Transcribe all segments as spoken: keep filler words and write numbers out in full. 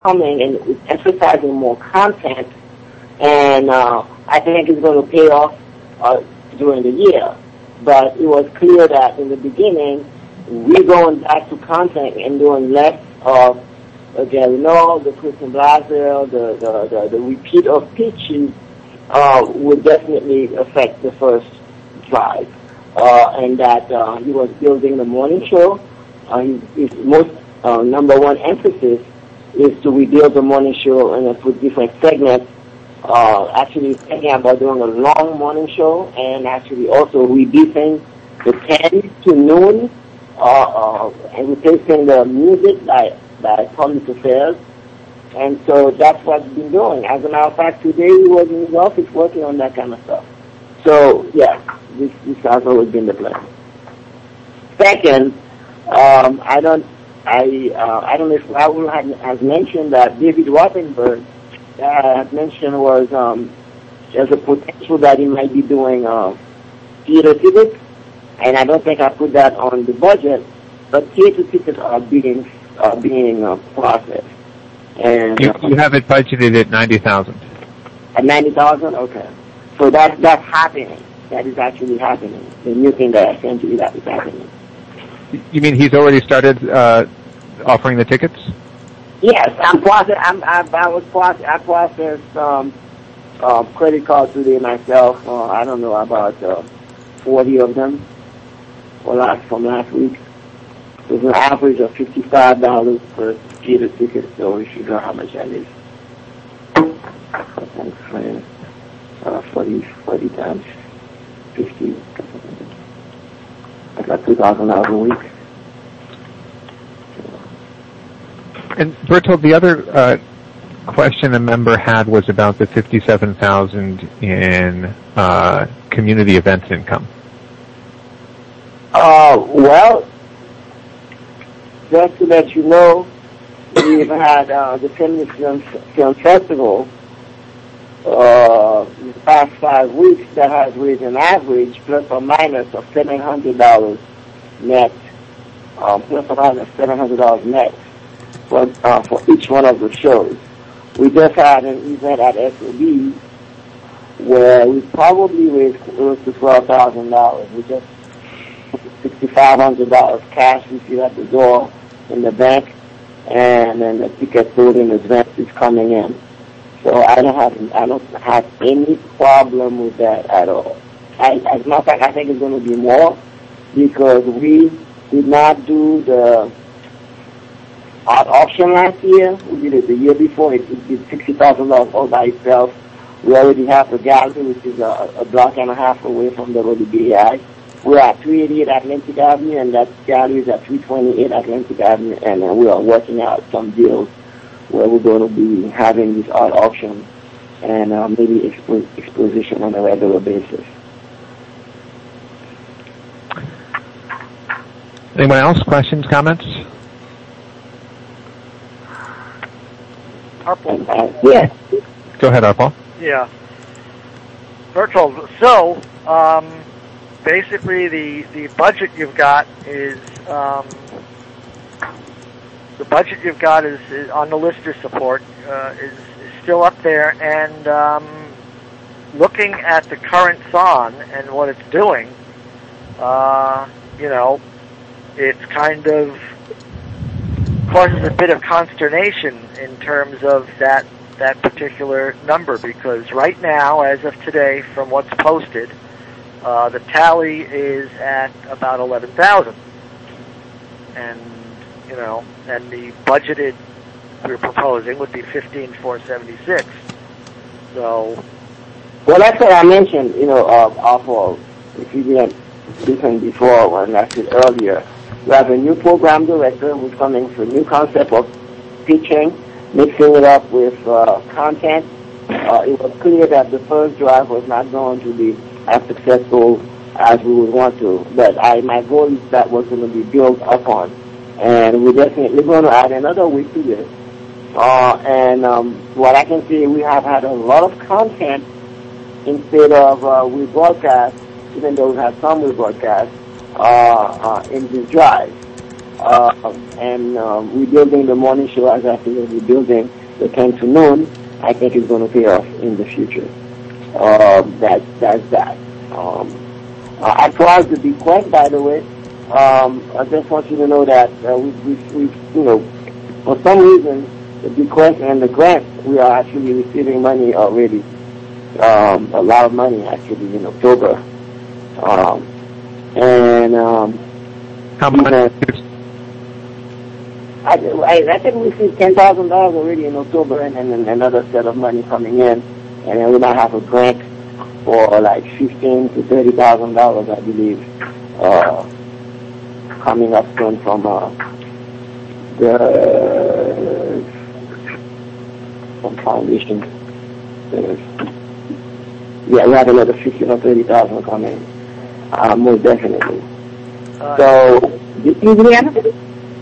coming and it's emphasizing more content, and uh, I think it's going to pay off uh, during the year. But it was clear that in the beginning, we're going back to content and doing less of uh, Gary Null, the Christian Blaswell, the, the, the, the repeat of pitches uh, would definitely affect the first drive. Uh, and that uh, he was building the morning show. Uh, his, his most uh, number one emphasis is to rebuild the morning show and uh, put different segments. Uh, actually thinking about doing a long morning show and actually also reducing the ten to noon uh, uh, and replacing the music by, by public affairs. And so that's what he's been doing. As a matter of fact, today he was in his office working on that kind of stuff. So, yeah, this, this has always been the plan. Second, um, I don't, I, uh, I don't know if Raul had, has mentioned that David Rothenberg that I had mentioned was um, there's a potential that he might be doing uh, theater tickets, and I don't think I put that on the budget, but theater tickets are being are being uh, processed. And you, you have it budgeted at ninety thousand. At ninety thousand, okay. So that that's happening. That is actually happening. The new thing that I sent you, that is happening. You mean he's already started uh, offering the tickets? Yes, I'm process. I'm, I, I was process. I processed um, uh, credit cards today myself. Uh, I don't know about uh, forty of them for last from last week. It was an average of fifty-five dollars per theater ticket. So you should know how much that is. Thanks, uh, forty, forty times fifty. I got two thousand dollars a week. And Bertold, the other uh, question a member had was about the fifty-seven thousand dollars in uh, community events income. Uh, well, just to let you know, we've had uh, the Feminist Film, Film Festival uh, in the past five weeks that has raised an average plus or minus of seven hundred dollars net, um, plus or minus seven hundred dollars net. For, uh, for each one of the shows. We just had an event at S O B where we probably raised close to twelve thousand dollars. We just six thousand five hundred dollars cash received at the door in the bank, and then the ticket sold in advance is coming in. So I don't have I don't have any problem with that at all. I, as a matter of fact, I think it's going to be more because we did not do the art auction last year. We did it the year before. It, it did sixty thousand dollars all by itself. We already have the gallery, which is a, a block and a half away from the W B A I. We're at three eighty-eight Atlantic Avenue, and that gallery is at three twenty-eight Atlantic Avenue, and uh, we are working out some deals where we're going to be having this art auction and uh, maybe expo- exposition on a regular basis. Anyone else? Questions, comments? Arpel. Uh, yes. Go ahead, Arpel. Yeah. Bertold, so, um, basically the, the budget you've got is, um, the budget you've got is, is on the lister support, uh, is, is still up there, and, um, looking at the current S O N and what it's doing, uh, you know, it's kind of causes a bit of consternation in terms of that that particular number, because right now, as of today, from what's posted, uh, the tally is at about eleven thousand, and you know, and the budgeted we're proposing would be fifteen thousand four hundred seventy-six. So, well, that's what I mentioned. You know, uh, off of if you didn't listen before when I said earlier. We have a new program director who's coming with a new concept of teaching, mixing it up with uh, content. Uh, it was clear that the first drive was not going to be as successful as we would want to, but I, my goal is that was going to be built upon. And we're definitely going to add another week to this. Uh, and um, what I can say, we have had a lot of content instead of uh, we broadcast, even though we have some we broadcast, Uh, uh, in this drive. uh, and um, rebuilding the morning show as I think we're rebuilding the ten to noon, I think is going to pay off in the future. Uh, that that's that. Um, uh, as far as the bequest, by the way, um, I just want you to know that uh, we, we, we, you know, for some reason, the bequest and the grant, we are actually receiving money already. Um, a lot of money actually in October. Um, and um, how much? I, I, I think we received ten thousand dollars already in October, and then another set of money coming in, and then we might have a grant for like fifteen to thirty thousand dollars, I believe, uh, coming up soon from uh, the from foundation. Uh, yeah, we have another fifteen or thirty thousand coming, uh, most definitely. Uh, so, did you hear anything?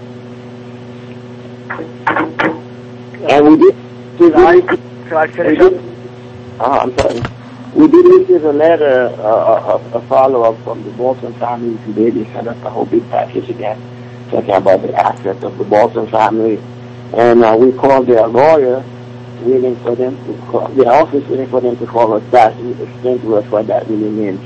And we did. Should I, should I finish up? Uh, I'm sorry. We did receive a letter, uh, a, a follow-up from the Bolton family today. They sent us a whole big package again, talking about the assets of the Bolton family. And uh, we called their lawyer, waiting for them to call, their office waiting for them to call us back and explain to us what that really means.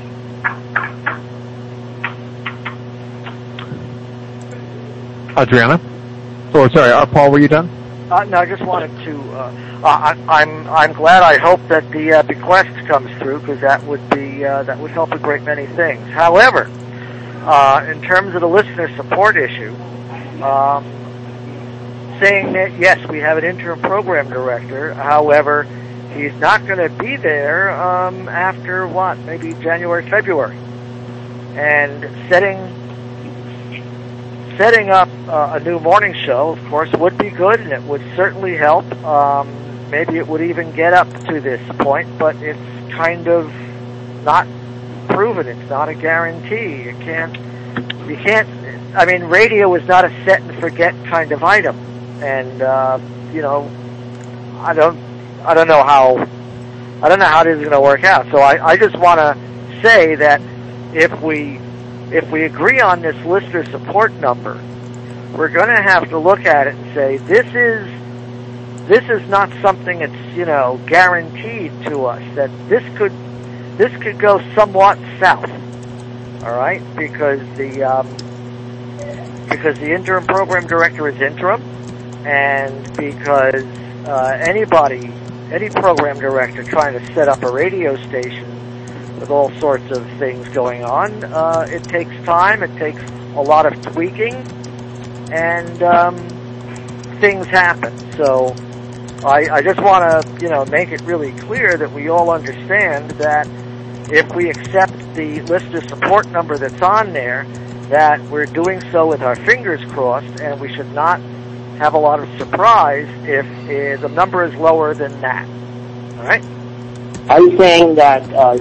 Adriana? Oh, sorry, uh, Paul, were you done? Uh, no, I just wanted to. Uh, uh, I, I'm I'm glad. I hope that the uh, bequest comes through, because that would be uh, that would help a great many things. However, uh, in terms of the listener support issue, um, saying that yes, we have an interim program director. However, he's not going to be there um, after what, maybe January, February, and setting. Setting up uh, a new morning show, of course, would be good, and it would certainly help. Um, maybe it would even get up to this point, but it's kind of not proven. It's not a guarantee. You can't, you can't, I mean, radio is not a set and forget kind of item. And, uh, you know, I don't, I don't know how, I don't know how this is going to work out. So I, I just want to say that if we, If we agree on this listener support number, we're going to have to look at it and say, this is this is not something that's, you know, guaranteed to us, that this could this could go somewhat south. All right? Because the um, because the interim program director is interim, and because uh, anybody any program director trying to set up a radio station with all sorts of things going on, uh, it takes time, it takes a lot of tweaking, and um, things happen. So I, I just want to, you know, make it really clear that we all understand that if we accept the listener support number that's on there, that we're doing so with our fingers crossed, and we should not have a lot of surprise if uh, the number is lower than that. All right? Are you saying that uh,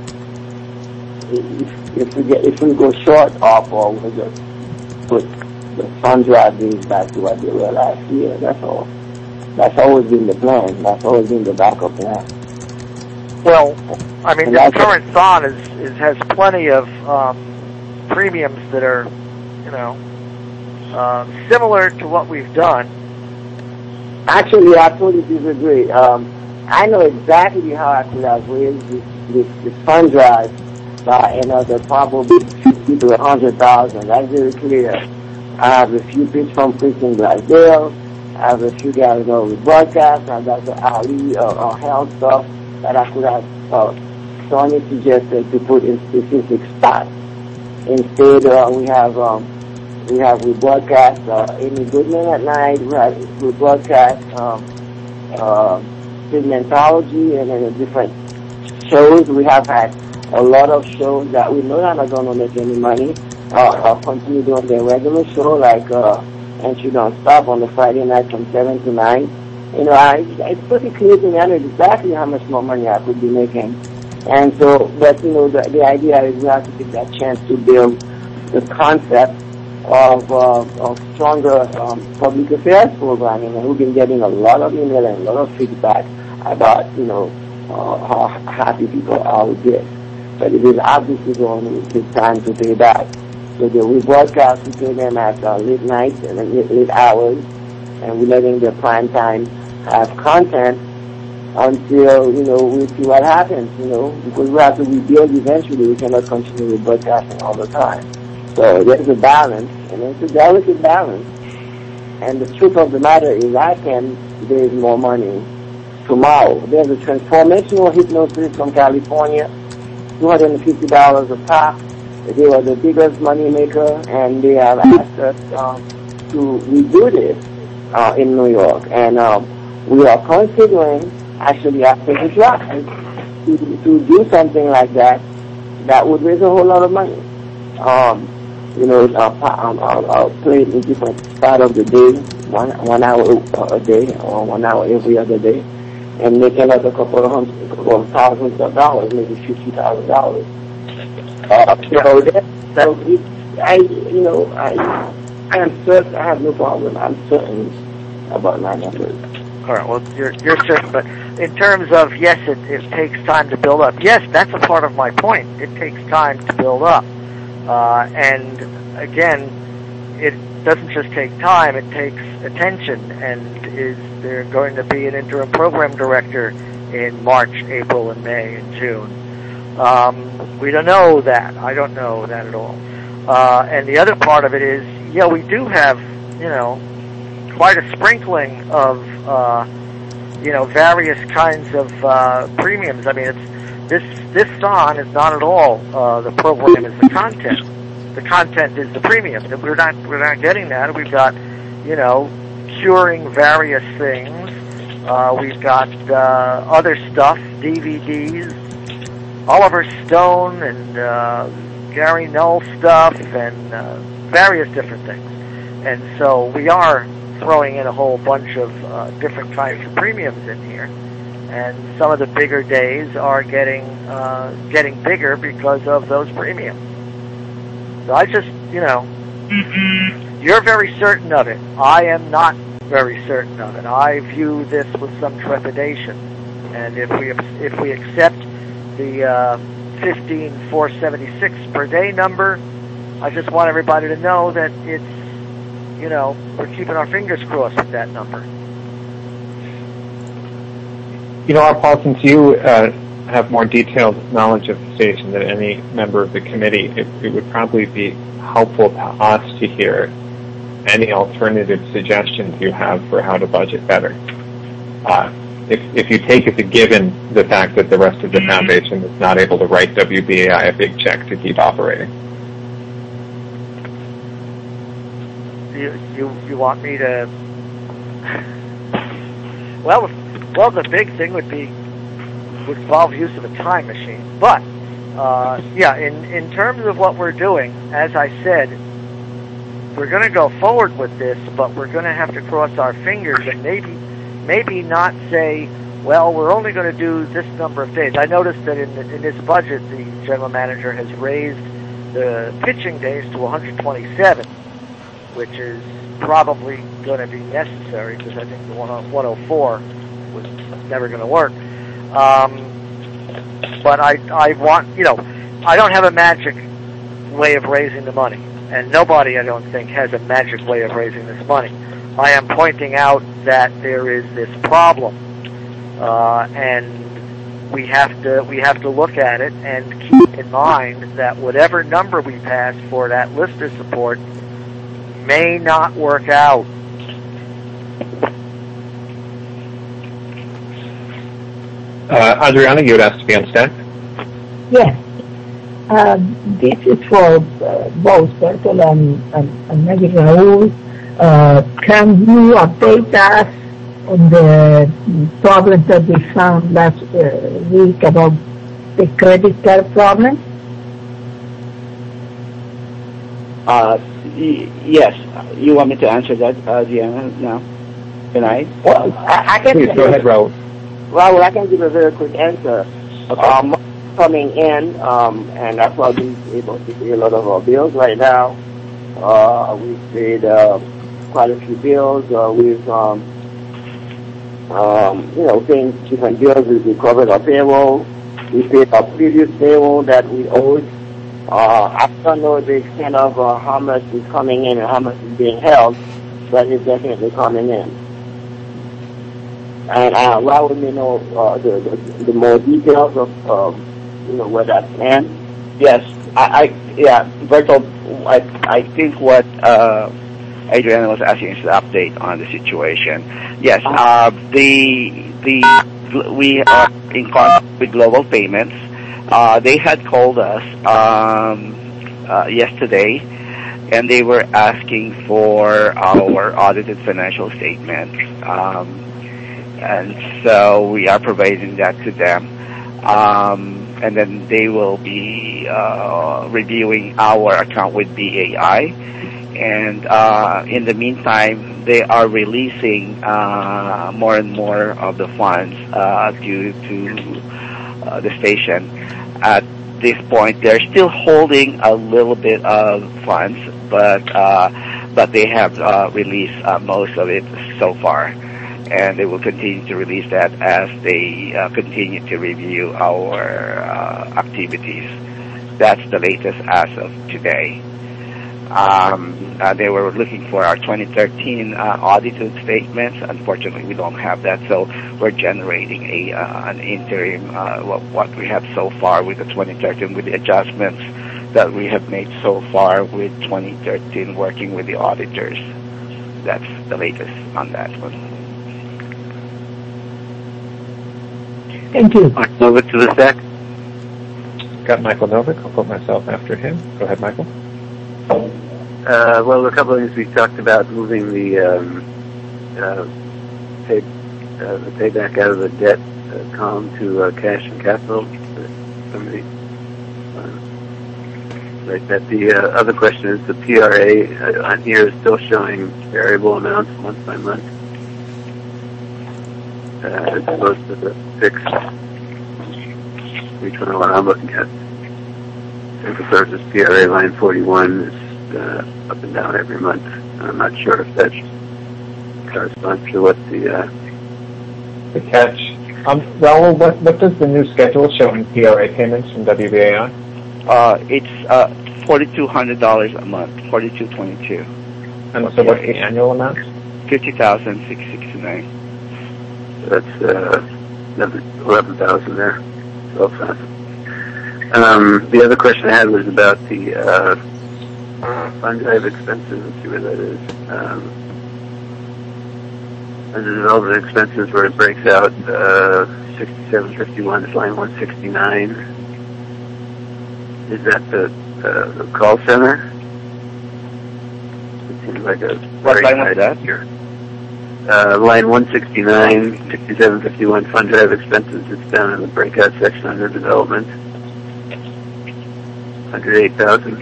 If, if we get if we go short off, or we just put the fund drive days back to what they were last year, that's all. That's always been the plan. That's always been the backup plan. Well, I mean, the current S O N is, is has plenty of um, premiums that are, you know, uh, similar to what we've done. Actually, I totally disagree. Um, I know exactly how I could have raised this, this, this fund drive by another probably fifty to a hundred thousand. That's very clear. I have a few bits from Princeton Blaisdell. I have a few guys over broadcast. I got the Ali uh, uh, health stuff that I could have uh, Sonia suggested to put in specific spots. Instead, uh, we have um, we have we broadcast uh, Amy Goodman at night. We have we broadcast um, uh, segmentology and then the different shows. We have had a lot of shows that we know are not going to make any money. Uh, I'll continue doing their regular show, like uh, And She Don't Stop on the Friday night from seven to nine. You know, I, it's pretty clear to me. I know exactly how much more money I could be making. And so, but, you know, the, the idea is we have to take that chance to build the concept of, uh, of stronger um, public affairs programming. And we've been getting a lot of email and a lot of feedback about, you know, uh, how happy people are with this. But it is obviously going to take time to pay back. So the, we broadcast, we pay them at uh, late nights and late, late hours, and we're letting the prime time have content until, you know, we see what happens, you know, because we have to rebuild eventually. We cannot continue with broadcasting all the time. So there's a balance, and it's a delicate balance. And the truth of the matter is I can raise more money tomorrow. There's a transformational hypnosis from California, two hundred fifty dollars a pop. They were the biggest money maker, and they have asked us uh, to redo this uh, in New York. And uh, we are considering actually asking the client to, to do something like that that would raise a whole lot of money. Um, you know, I'll, I'll, I'll play it in different part of the day, one one hour a day or one hour every other day, and make another couple of hundred, couple of thousands of dollars, maybe fifty thousand dollars. Uh, so that, so it, I, you know, I, I am certain. I have no problem. I'm certain about my numbers. All right. Well, you're you're certain, but in terms of yes, it, it takes time to build up. Yes, that's a part of my point. It takes time to build up, uh, and again, it doesn't just take time. It takes attention. And is there going to be an interim program director in March, April, and May, and June? Um, we don't know that. I don't know that at all. Uh, and the other part of it is, yeah, we do have, you know, quite a sprinkling of, uh, you know, various kinds of uh, premiums. I mean, it's this this song is not at all uh, the program; is the content. The content is the premium. We're not we're not getting that. We've got, you know, curing various things. Uh, we've got uh, other stuff, D V Ds. Oliver Stone and uh, Gary Null stuff and uh, various different things. And so we are throwing in a whole bunch of uh, different kinds of premiums in here. And some of the bigger days are getting uh, getting bigger because of those premiums. So I just, you know, mm-hmm. You're very certain of it. I am not very certain of it. I view this with some trepidation. And if we if we accept the uh, fifteen thousand four hundred seventy-six per day number, I just want everybody to know that it's, you know, we're keeping our fingers crossed with that number. You know, Paul, since you uh, have more detailed knowledge of the station than any member of the committee, it, it would probably be helpful to us to hear any alternative suggestions you have for how to budget better. Uh, If, if you take as a given the fact that the rest of the foundation is not able to write W B A I a big check to keep operating. You you, you want me to? Well, well, the big thing would be would involve use of a time machine. But uh, yeah, in in terms of what we're doing, as I said, we're going to go forward with this, but we're going to have to cross our fingers and maybe. Maybe not say, well, we're only going to do this number of days. I noticed that in, in this budget, the general manager has raised the pitching days to one hundred twenty-seven, which is probably going to be necessary because I think the one oh four was never going to work. Um, but I, I want, you know, I don't have a magic way of raising the money, and nobody, I don't think, has a magic way of raising this money. I am pointing out that there is this problem, uh, and we have to we have to look at it and keep in mind that whatever number we pass for that listener support may not work out. Uh, Adriana, you would ask to be on stand? Yes. Uh, this is for uh, both Bertol and, and, and maybe Raul. Uh, can you update us on the problems that we found last uh, week about the credit card problem? Uh, y- yes. You want me to answer that, uh, Diana, now? Can I? Well, I, I can Please, go ahead, Raul. Raul, I can give a very quick answer. Okay. Um, coming in, um, and that's why we're able to pay a lot of our bills right now. Uh, we've paid uh, quite a few bills. Uh, we've, um, um, you know, paying different bills. We recovered our payroll. We paid our previous payroll that we owed Uh, I don't know the extent of uh, how much is coming in and how much is being held, but it's definitely coming in. And uh, why would we know uh, the, the the more details of uh, you know where that stands? Yes, I, I yeah, Bertold, I I think what uh, Adriana was asking is the update on the situation. Yes, uh, the the we are in contact with Global Payments. Uh, they had called us um, uh, yesterday, and they were asking for our audited financial statements. Um, and so we are providing that to them. Um, and then they will be uh, reviewing our account with B A I. And uh, in the meantime, they are releasing uh, more and more of the funds uh, due to uh, the station. At this point, they're still holding a little bit of funds, but uh, but they have uh, released uh, most of it so far, and they will continue to release that as they uh, continue to review our uh, activities. That's the latest as of today. Um, uh, they were looking for our twenty thirteen uh, audited statements. Unfortunately, we don't have that, so we're generating a uh, an interim uh, what, what we have so far with the twenty thirteen, with the adjustments that we have made so far with twenty thirteen, working with the auditors. That's the latest on that one. Thank you. Over to the sec. Got Michael Novick. I'll put myself after him. Go ahead, Michael. Uh, well, a couple of things we talked about moving the um, uh, pay, uh, the payback out of the debt uh, column to uh, cash and capital. Somebody, uh, right. That the uh, other question is the P R A uh, on here is still showing variable amounts month by month, uh, as opposed to the fixed. Which one I'm looking at? Central Services P R A line forty-one is uh, up and down every month. I'm not sure if that corresponds to what the uh, The catch. Um, Raul, what, what does the new schedule show in P R A payments from W B A I? Uh, it's uh, forty-two hundred dollars a month, forty-two twenty-two. And so what's the annual amount? Fifty thousand six sixty-nine. that's uh, eleven thousand there. twelve thousand. Um, the other question I had was about the uh, fund drive expenses. Let's see where that is. Um, under development expenses, where it breaks out uh, sixty-seven fifty-one is line one sixty-nine. Is that the, uh, the call center? It seems like a What line was that? Here. Uh, line one sixty-nine, sixty-seven fifty-one fund drive expenses. It's down in the breakout section under development. one hundred eight thousand.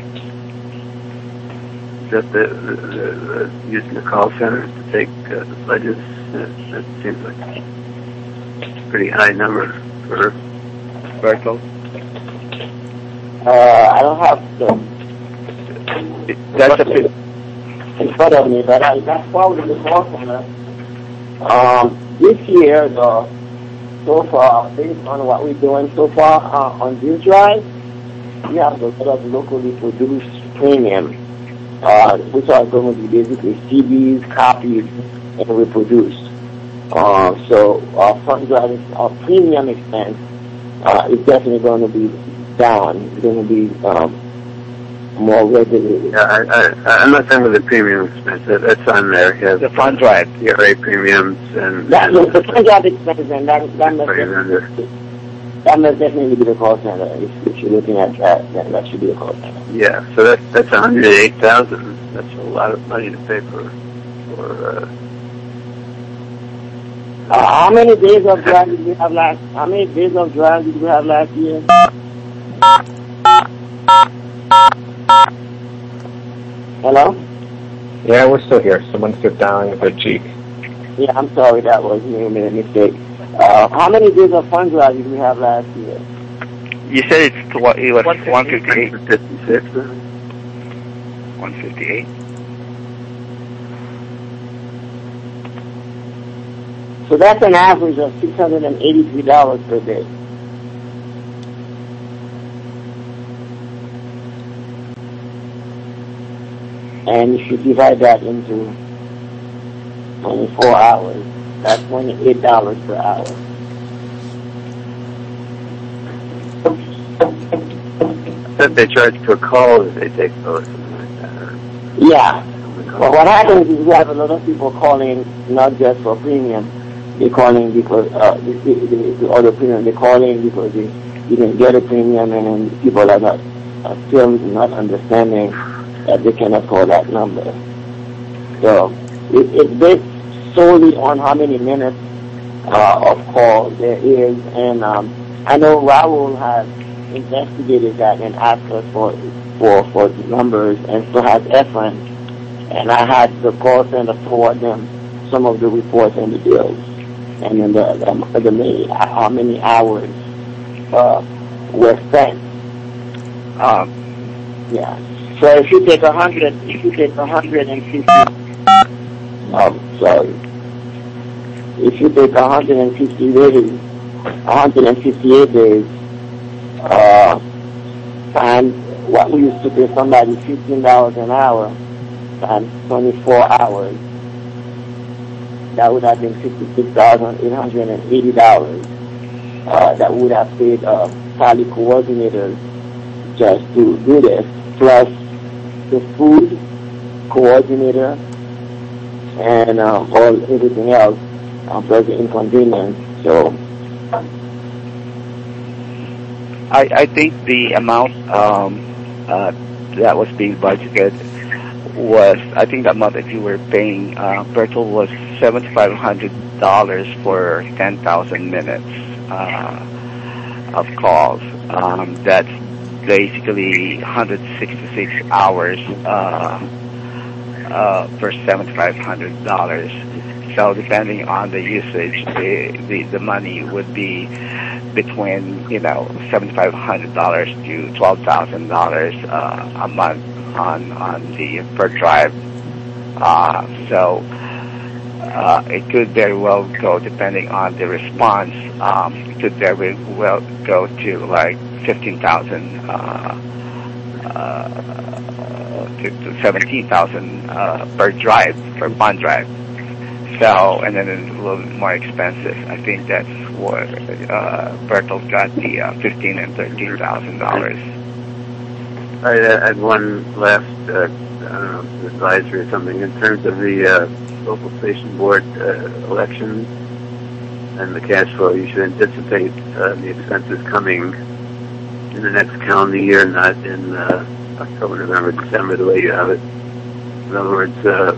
Is that the, the, the, the using the call center to take uh, the pledges? That, that seems like a pretty high number for Bertold? Uh, I don't have the That's a bit. in front of me, but I, that's probably the call center. Um, this year, the, so far, based on what we're doing so far uh, on this drive, we have a lot of locally produced premium, uh, which are going to be basically C Ds, copied, and reproduced. Uh, so our fund drive, our premium expense uh, is definitely going to be down. It's going to be um, more regulated. Yeah, I, I, I'm not talking about the premium expense. That, that's on there. Yeah, The fund drive. P R A premiums and... That, and the fund drive expense, and that, that, must right under. definitely, that must definitely be the call center. If, if you're looking at that, then that should be a call center. Yeah, so that, that's one hundred eight thousand. That's a lot of money to pay for... for uh, Uh, how many days of drive did we have last? How many days of drive did we have last year? Hello? Yeah, we're still here. Someone's just dialing with their cheek. Yeah, I'm sorry, that was me, a minute mistake. Uh, how many days of fund drive did we have last year? You said it's tw- it was one fifty-eight. fifty-six. one fifty-eight. So that's an average of six hundred eighty-three dollars per day. And if you divide that into twenty-four hours, that's twenty-eight dollars per hour. That they charge per call that they take or something like that. Or yeah. Well, what happens is we have a lot of people calling not just for premium. They're calling because uh, the, the, the other premium. They're calling because they didn't get a premium, and then people are not are still not understanding that they cannot call that number. So it, it's based solely on how many minutes uh, of call there is, and um, I know Raul has investigated that and asked us for for for the numbers, and so has Efren, and I had the call center forward them some of the reports and the bills, and then the the, the many, how many hours uh, were spent. Um, yeah. So if you take a hundred, if you take a hundred and fifty, um, sorry, if you take a hundred and fifty days, a hundred and fifty-eight days. Uh, times what we used to pay somebody fifteen dollars an hour times twenty-four hours, that would have been fifty-six thousand eight hundred eighty dollars. Uh, that would have paid uh, tally coordinators just to do this, plus the food coordinator and uh, all everything else, uh, plus the inconvenience. So. I, I think the amount um, uh, that was being budgeted was, I think the amount that you were paying, uh, Bertel, was seven thousand five hundred dollars for ten thousand minutes uh, of calls. Um, that's basically one hundred sixty-six hours uh, uh, for seven thousand five hundred dollars. So depending on the usage, the, the, the money would be between, you know, seven thousand five hundred dollars to twelve thousand dollars uh, a month on on the per drive. Uh, so uh, it could very well go, depending on the response, um, it could very well go to like fifteen thousand uh, uh, to, to seventeen thousand uh, per drive, per one drive. So, and then it's a little bit more expensive. I think that's what uh, Bertel got the uh, fifteen and thirteen thousand dollars. I had one last uh, I don't know, advisory or something in terms of the uh, local station board uh, elections and the cash flow. You should anticipate uh, the expenses coming in the next calendar year, not in uh, October, November, December, the way you have it. In other words. Uh,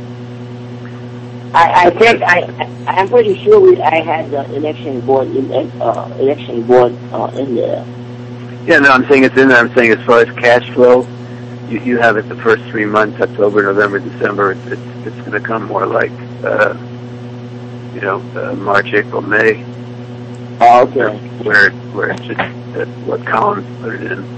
I, I think I, I'm pretty sure we, I had the election board in uh, election board uh, in there. Yeah, no, I'm saying it's in there. I'm saying as far as cash flow, you, you have it the first three months, October, November, December. It's it's, it's going to come more like, uh, you know, uh, March, April, May. Oh, okay. Where where it's just uh, what columns put it in.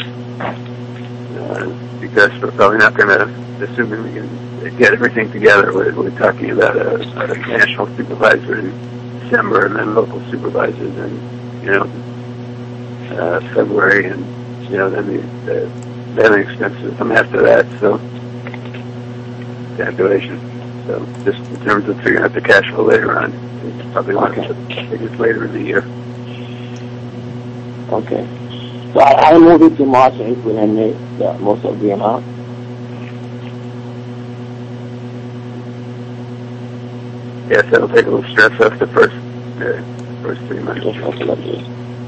Uh, because we're probably not going to, assuming we can get everything together. We're, we're talking about a, a national supervisor in December, and then local supervisors in, you know, uh, February, and you know, then the, the then the expenses come after that. So calculation. So just in terms of figuring out the cash flow later on, it's probably one of the biggest later in the year. Okay. So I, I move it to March, April, and May, the, most of the amount. Yes, that'll take a little stress off the first uh, first three months. Yes, absolutely.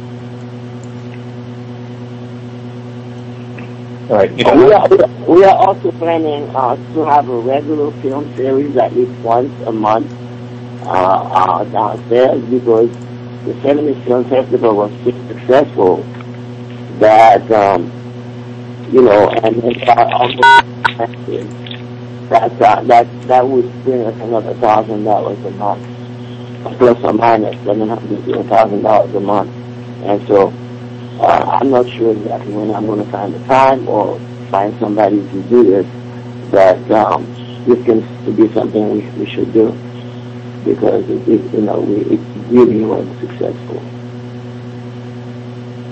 All right. You know, we, are, we are also planning uh, to have a regular film series at least once a month uh, uh, downstairs, because the seventies Film Festival was so successful that, um, you know, and it's uh, almost that, uh, that, that would bring us another thousand dollars a month, plus or minus seven hundred to a thousand dollars a month. And so, uh, I'm not sure exactly when I'm going to find the time or find somebody to do this, but um, this can be something we, we should do, because it, it, you know, we, it really was successful.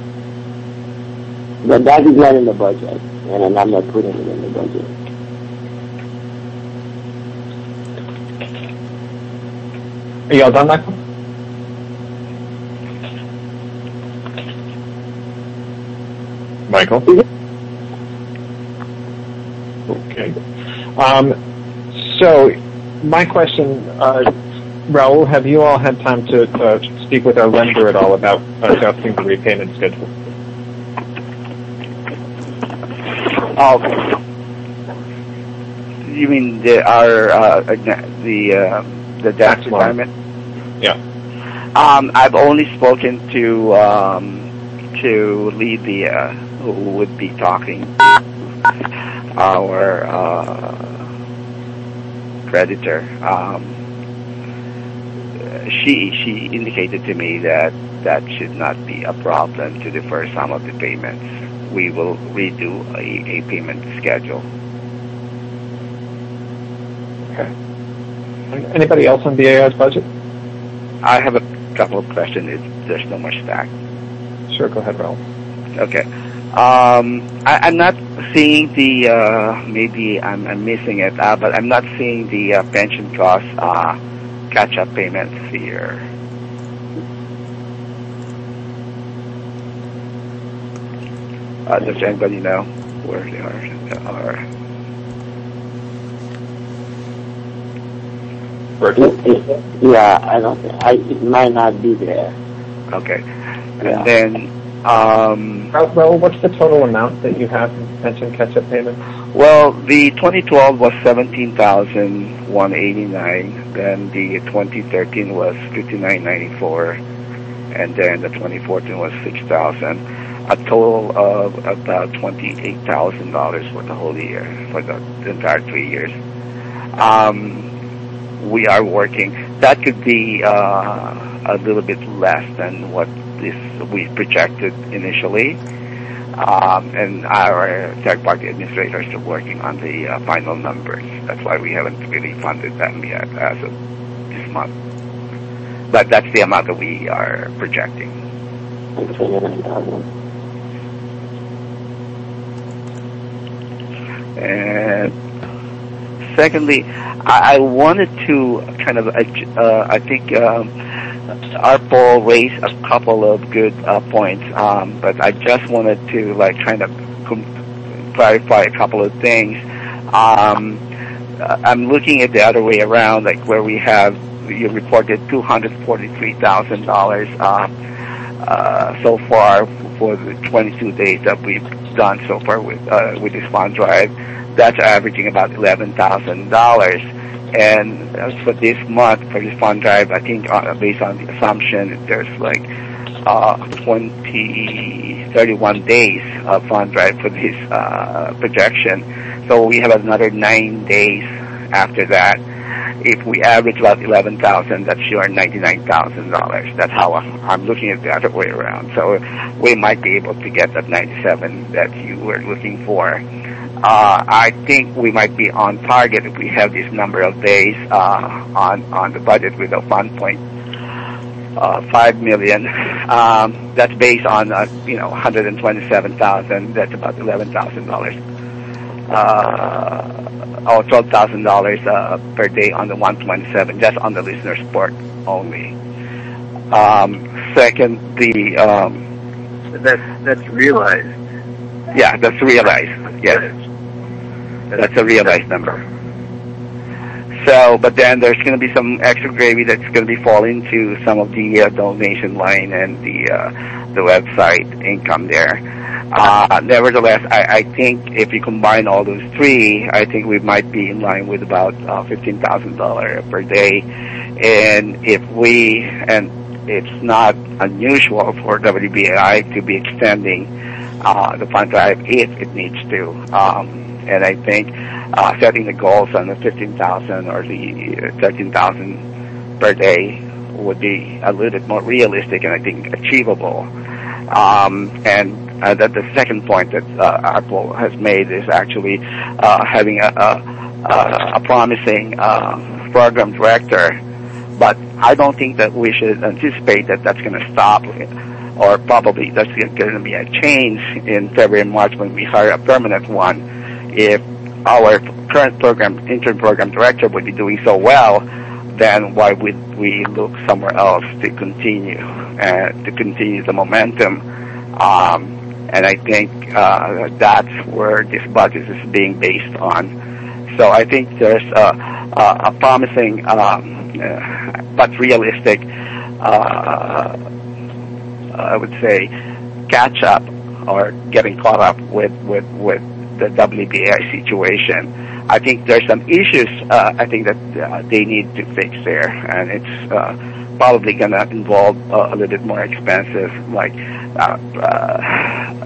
But that is not in the budget, and I'm not putting it in the budget. Are you all done, Michael? Michael? Okay. Um, so, my question, uh, Raul, have you all had time to uh, speak with our lender at all about adjusting the repayment schedule? Oh, you mean the our uh, the uh, the debt Tax requirement? Yeah. Um, I've only spoken to um, to Lydia, who would be talking to our uh, creditor. Um, she she indicated to me that that should not be a problem to defer some of the payments. We will redo a, a payment schedule. Okay. Anybody else on B A I's budget? I have a couple of questions. It's, there's no much stack. Sure, go ahead, Raul. Okay. Um, I, I'm not seeing the, uh, maybe I'm, I'm missing it, uh, but I'm not seeing the uh, pension cost uh, catch-up payments here. Uh, does anybody know where they are? are? Yeah, I don't think, I, it might not be there. Okay. Yeah. And then, um, Raul, what's the total amount that you have in pension catch-up payments? well, the twenty twelve was seventeen thousand one hundred eighty-nine. Then the twenty thirteen was fifty-nine ninety-four, and then the twenty fourteen was six thousand. A total of about twenty-eight thousand dollars for the whole year, for the, the entire three years. Um, we are working. That could be uh, a little bit less than what this we projected initially. Um, and our third-party administrators are working on the uh, final numbers. That's why we haven't really funded them yet as of this month. But that's the amount that we are projecting. twenty-nine thousand. And secondly, I, I wanted to kind of, uh, I think um, our poll raised a couple of good uh, points, um, but I just wanted to like kind of com- clarify a couple of things. Um, I'm looking at the other way around, like where we have, you reported two hundred forty-three thousand dollars uh, uh, so far for the twenty-two days that we've done so far with uh, with this fund drive. That's averaging about eleven thousand dollars. And as for this month, for this fund drive, I think uh, based on the assumption, there's like uh, twenty, thirty-one days of fund drive for this uh, projection. So we have another nine days after that. If we average about eleven thousand, that's your ninety-nine thousand dollars. That's how I'm looking at the other way around. So we might be able to get that ninety-seven that you were looking for. Uh, I think we might be on target if we have this number of days uh, on on the budget with a one point five million. Um, that's based on uh, you know one hundred twenty-seven thousand. That's about eleven thousand dollars. Uh, or twelve thousand dollars uh, per day on the one twenty-seven, just on the listener support only. Um, second, the um, that's that's realized. Yeah, that's realized. Yes, that's a realized number. So, but then there's going to be some extra gravy that's going to be falling to some of the uh, donation line and the uh, the website income there. Uh, nevertheless, I, I think if you combine all those three, I think we might be in line with about uh, fifteen thousand dollars per day. And if we, and it's not unusual for W B A I to be extending uh, the fund drive if it needs to. Um, and I think uh, setting the goals on the fifteen thousand or the thirteen thousand per day would be a little bit more realistic and I think achievable. Um, and Uh, that the second point that uh, Apple has made is actually uh, having a, a, a promising uh, program director, but I don't think that we should anticipate that that's going to stop, or probably that's going to be a change in February and March when we hire a permanent one. If our current program, interim program director would be doing so well, then why would we look somewhere else to continue uh, to continue the momentum? Um, and I think uh, that's where this budget is being based on. So I think there's a, a, a promising um, uh, but realistic, uh, I would say, catch up or getting caught up with, with, with the W B A I situation. I think there's some issues uh, I think that uh, they need to fix there, and it's uh, probably going to involve uh, a little bit more expensive, like uh, uh,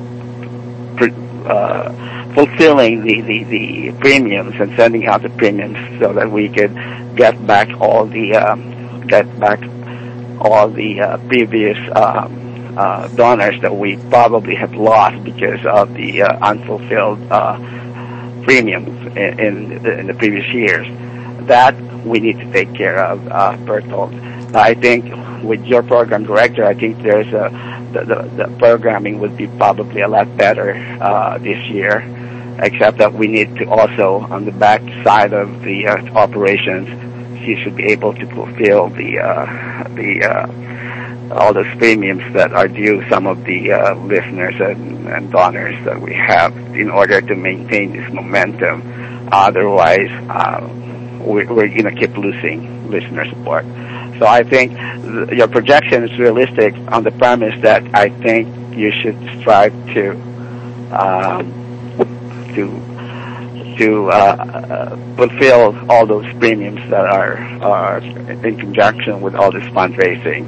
uh, fulfilling the, the, the premiums and sending out the premiums so that we could get back all the um, get back all the uh, previous um, uh, donors that we probably have lost because of the uh, unfulfilled uh, premiums in, in, in the previous years. That we need to take care of, uh, Bertold. I think with your program director, I think there's a, the, the, the programming would be probably a lot better uh, this year, except that we need to also, on the back side of the uh, operations, you should be able to fulfill the uh, the uh, all those premiums that are due some of the uh, listeners and, and donors that we have in order to maintain this momentum. Otherwise, uh, we, we're going to keep losing listener support. So I think th- your projection is realistic on the premise that I think you should strive to um, to to uh, uh, fulfill all those premiums that are, are in conjunction with all this fundraising.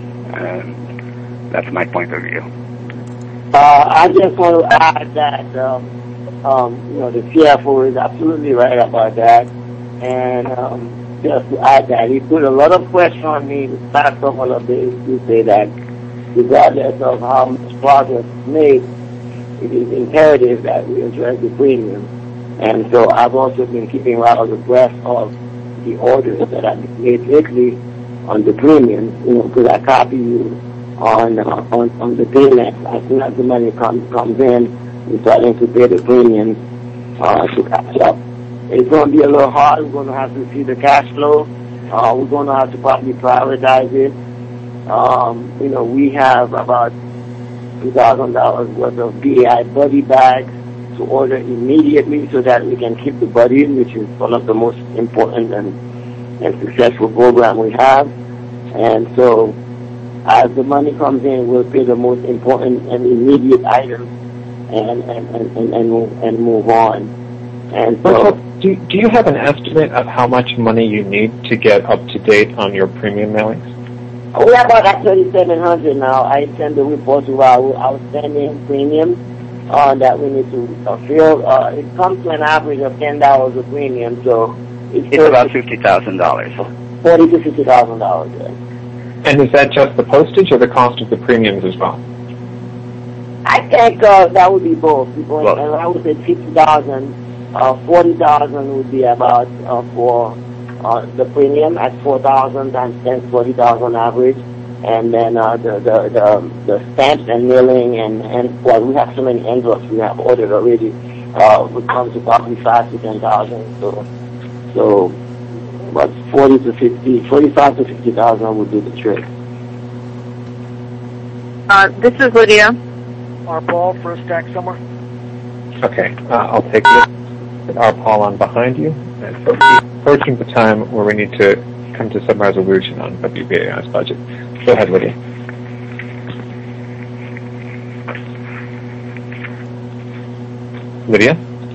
And that's my point of view. Uh, I just want to add that, um, um, you know, the C F O is absolutely right about that. And um, just to add that, he put a lot of pressure on me the past couple of days to say that regardless of how much progress is made, it is imperative that we address the premium. And so I've also been keeping right on the breast of the orders that I've made lately on the premiums, you know, because I copy you on, uh, on on the payments. As soon as the money comes comes in, we're starting to pay the premiums uh, to catch up. It's going to be a little hard. We're going to have to see the cash flow. Uh, we're going to have to probably prioritize it. Um, you know, we have about two thousand dollars worth of B A I buddy bags to order immediately so that we can keep the buddy, which is one of the most important and, and successful program we have. And so as the money comes in, we'll pay the most important and immediate items and and, and, and, and, move, and move on. And so, do, do you have an estimate of how much money you need to get up to date on your premium mailings? We have about thirty-seven hundred now. I send the report to our outstanding premiums uh, that we need to fulfill. Uh, it comes to an average of ten dollars a premium, so it's, it's about fifty thousand dollars. Forty to fifty thousand dollars. Yes. And is that just the postage or the cost of the premiums as well? I think uh, that would be both. Because, well, uh, I would say fifty thousand. Uh, forty thousand would be about uh, for uh, the premium at four thousand times ten, forty thousand average, and then uh, the, the the the stamps and mailing and and well, we have so many envelopes we have ordered already. Uh, would come to probably five to ten thousand. So so, but forty to fifty, forty-five to fifty thousand would do the trick. Uh, this is Lydia. Our Paul for a stack somewhere. Okay, uh, I'll take this. Our Paul on behind you. And so we're approaching the time where we need to come to some resolution on W B A I's budget. Go ahead, Lydia. Lydia?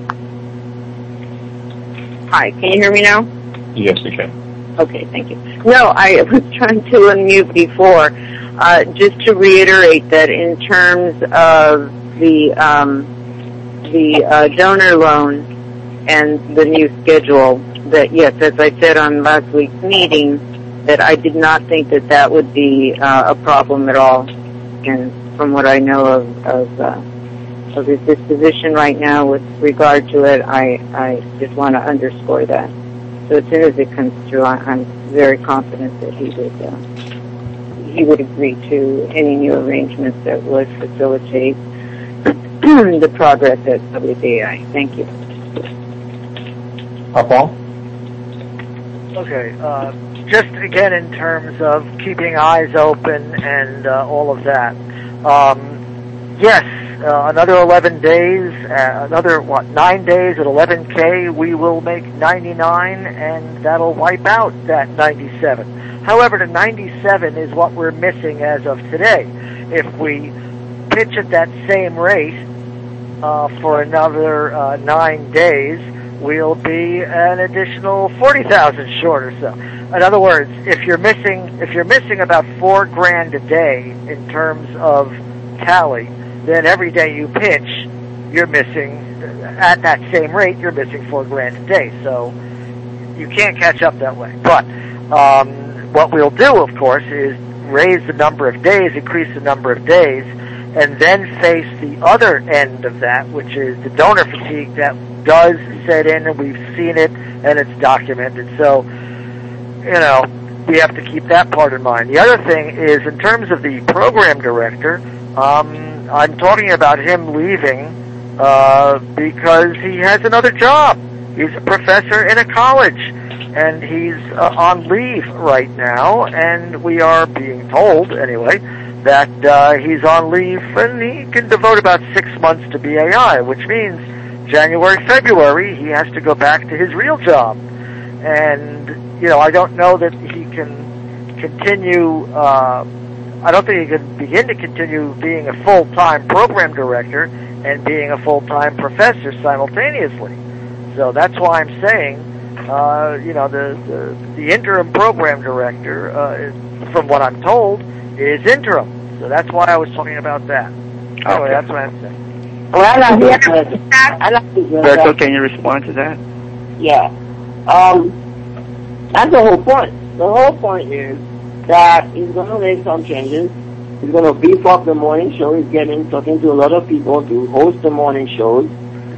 Hi, can you hear me now? Yes, we can. Okay, thank you. No, I was trying to unmute before. Uh, just to reiterate that in terms of the um, the uh, donor loan and the new schedule, that yes, as I said on last week's meeting, that I did not think that that would be uh, a problem at all. And from what I know of of, uh, of his disposition right now with regard to it, I, I just want to underscore that. So as soon as it comes through, I, I'm very confident that he would uh, he would agree to any new arrangements that would facilitate the progress at W B A I. Thank you. Our Paul? Okay, uh, just again in terms of keeping eyes open and uh, all of that. Um, yes, uh, another eleven days, uh, another, what, nine days at eleven K, we will make ninety-nine, and that'll wipe out that ninety-seven. However, the ninety-seven is what we're missing as of today. If we pitch at that same rate uh, for another uh, nine days, we'll be an additional forty thousand short or so. In other words, if you're missing if you're missing about four grand a day in terms of tally, then every day you pitch, you're missing at that same rate. You're missing four grand a day. So you can't catch up that way. But um, what we'll do, of course, is raise the number of days, increase the number of days, and then face the other end of that, which is the donor fatigue that does set in, and we've seen it, and it's documented. So, you know, we have to keep that part in mind. The other thing is, in terms of the program director, um, I'm talking about him leaving uh, because he has another job. He's a professor in a college, and he's uh, on leave right now, and we are being told, anyway, that uh, he's on leave, and he can devote about six months to B A I, which means January, February, he has to go back to his real job. And, you know, I don't know that he can continue, uh, I don't think he can begin to continue being a full-time program director and being a full-time professor simultaneously. So that's why I'm saying, uh, you know, the, the, the interim program director, uh, from what I'm told, is interim. So that's why I was talking about that. Anyway, Okay. that's what I'm saying. Well, I like to address, I like to address Berto, that. can you respond to that? Yeah. Um, that's the whole point. The whole point is that he's going to make some changes. He's going to beef up the morning show. He's getting, talking to a lot of people to host the morning shows.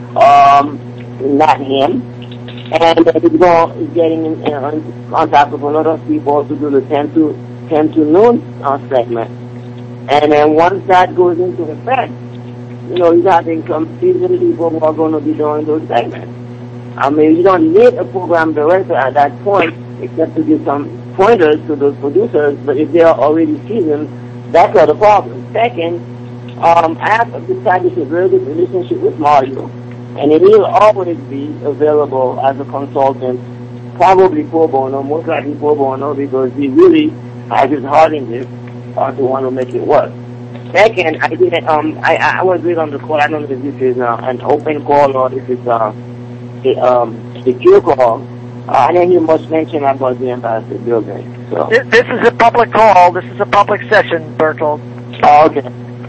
Um, not him. And uh, he's, going, he's getting in, in contact with a lot of people to do the ten to noon uh, segment. And then once that goes into effect, you know, he's having some seasoned people who are going to be doing those segments. I mean, you don't need a program director at that point except to give some pointers to those producers, but if they are already seasoned, that's not a problem. Second, um, I have established a very good relationship with Mario, and he will always be available as a consultant, probably pro bono, most likely pro bono, because he really has his heart in this uh, to want to make it work. Second, I didn't. Um, I I was read on the call. I don't know if this is uh, an open call or if it's uh, a um, secure call. Uh, I didn't hear much mention about the Ambassador building. So. This, this is a public call. This is a public session, Bertold. Oh, okay.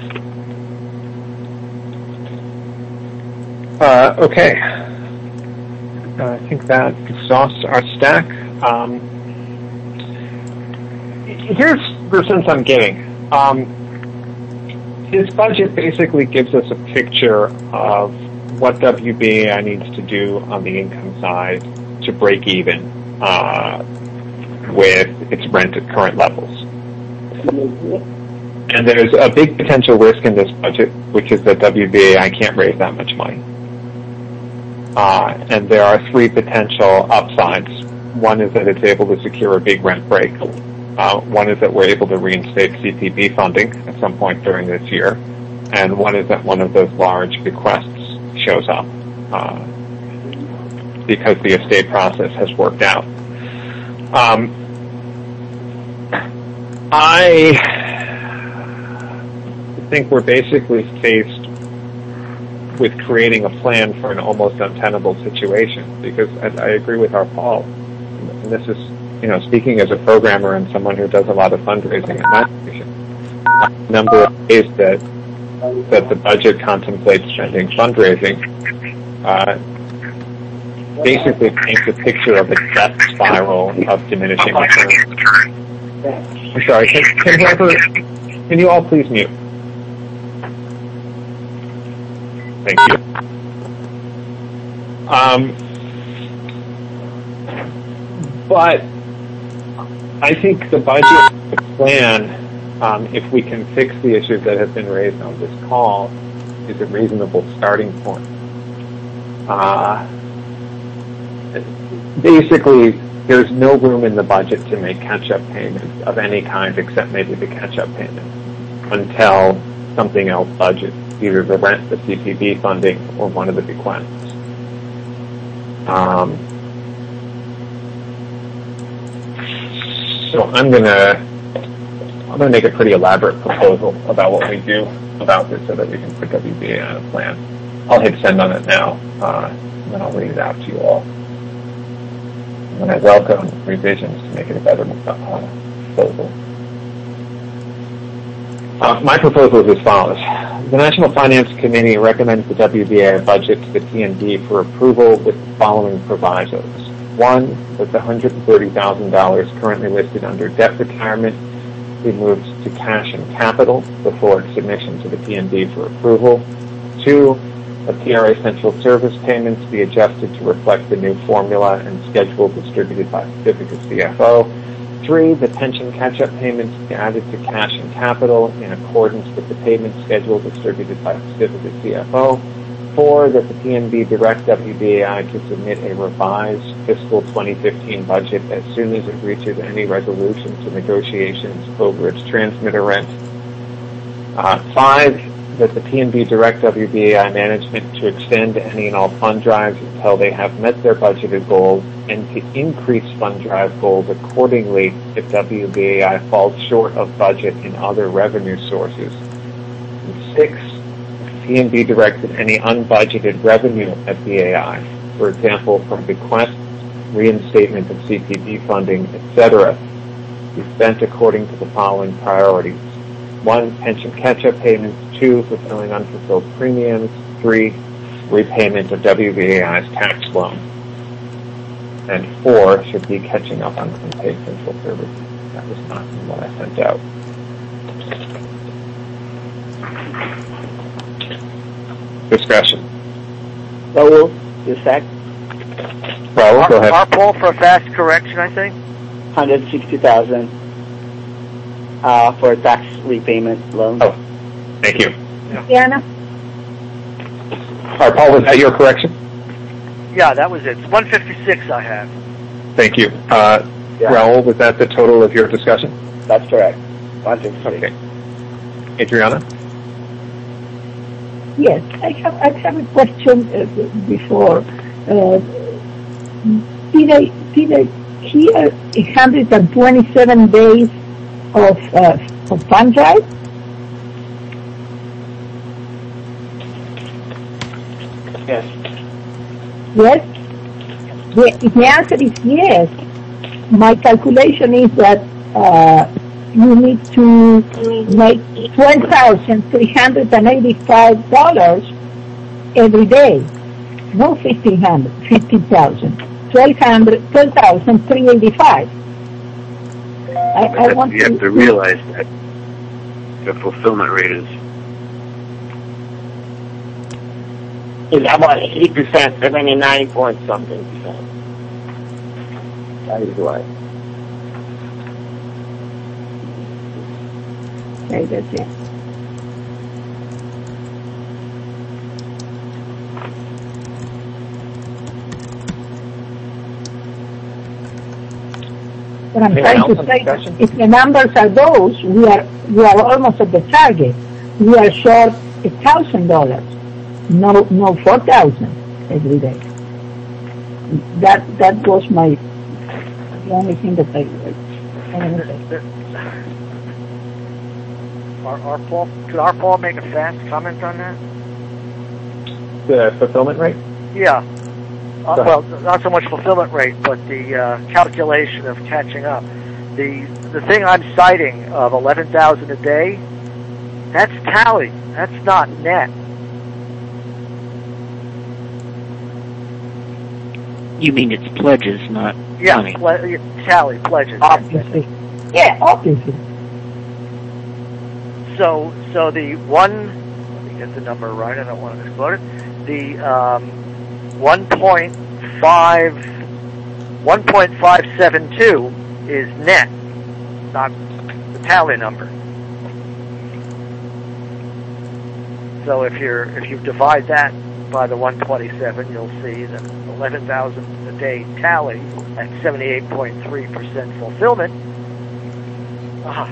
Uh, okay. Uh, I think that exhausts our stack. Um, here's the sense I'm getting. Um, his budget basically gives us a picture of what W B A I needs to do on the income side to break even uh, with its rent at current levels. And there's a big potential risk in this budget, which is that W B A I can't raise that much money. Uh, and there are three potential upsides. One is that it's able to secure a big rent break. Uh, one is that we're able to reinstate C P B funding at some point during this year. And one is that one of those large bequests shows up uh, because the estate process has worked out. Um, I think we're basically faced with creating a plan for an almost untenable situation, because I, I agree with our Paul, and this is, you know, speaking as a programmer and someone who does a lot of fundraising at my station, a number of ways that that the budget contemplates spending fundraising uh, basically paints a picture of a death spiral of diminishing returns. I'm sorry, can, can whoever, can you all please mute? Thank you. Um, but I think the budget the plan, um, if we can fix the issues that have been raised on this call, is a reasonable starting point. Uh, basically, there's no room in the budget to make catch-up payments of any kind except maybe the catch-up payment until something else budgets, either the rent, the C P B funding, or one of the bequests. Um, so I'm gonna I'm gonna make a pretty elaborate proposal about what we do about this so that we can put W B A on a plan. I'll hit send on it now, uh, and then I'll read it out to you all. And I welcome revisions to make it a better uh, proposal. Uh, my proposal is as follows. The National Finance Committee recommends the W B A budget to the P N B for approval with the following provisos. One, that the one hundred thirty thousand dollars currently listed under debt retirement be moved to cash and capital before its submission to the P N B for approval. Two, the P R A Central Service payments be adjusted to reflect the new formula and schedule distributed by Certificate C F O. Three, the pension catch-up payments be added to cash and capital in accordance with the payment schedule distributed by Certificate C F O. Four, that the P N B direct W B A I to submit a revised fiscal twenty fifteen budget as soon as it reaches any resolution to negotiations over its transmitter rent. Uh, five, that the P N B direct W B A I management to extend any and all fund drives until they have met their budgeted goals and to increase fund drive goals accordingly if W B A I falls short of budget in other revenue sources. And six, P N B directed any unbudgeted revenue at B A I, for example, from bequests, reinstatement of C P B funding, et cetera, be spent according to the following priorities. One, pension catch-up payments. Two, fulfilling unfulfilled premiums. Three, repayment of W B A I's tax loan. And four, should be catching up on unpaid central services. That was not what I sent out. Discussion. Raul, your sec. Raul, go ahead. Our poll for a fast correction, I think. one hundred sixty thousand uh, for tax repayment loan. Oh, thank you. Diana? All right, Paul, was that your correction? Yeah, that was it. It's one fifty-six I have. Thank you. Uh, Yeah. Raul, was that the total of your discussion? That's correct. one fifty-six. Okay. Adriana? Yes, I have I have a question uh, before. Uh, did I did I hear one hundred twenty-seven days of uh, of fund drive? Yes. Yes. The, the answer is yes. My calculation is that uh, you need to make twelve thousand three hundred eighty-five dollars every day. No fifteen hundred, fifty thousand. Twelve hundred, twelve thousand three eighty-five. I, I want you have to realize that the fulfillment rate is It's about eighty percent, seventy-nine point something percent. That is right. Okay, that's it. What I'm Anyone trying else to on say, discussion? if the numbers are those, we are we are almost at the target. We are short a thousand dollars, no no four thousand every day. That that was my the only thing that I. I want to say. Our, our Paul, could our Paul make a fast comment on that? The fulfillment rate? Yeah. Uh, Go well, not so much fulfillment rate, but the uh, calculation of catching up. The the thing I'm citing of eleven thousand a day, that's tally. That's not net. You mean it's pledges, not Yeah, money? ple- tally pledges. Obviously, yeah, obviously. So, so the one, let me get the number right, I don't want to misquote it. The um, one point five, one point five seven two is net, not the tally number. So if you're, if you divide that by the one twenty-seven, you'll see that eleven thousand a day tally at seventy-eight point three percent fulfillment. Uh-huh.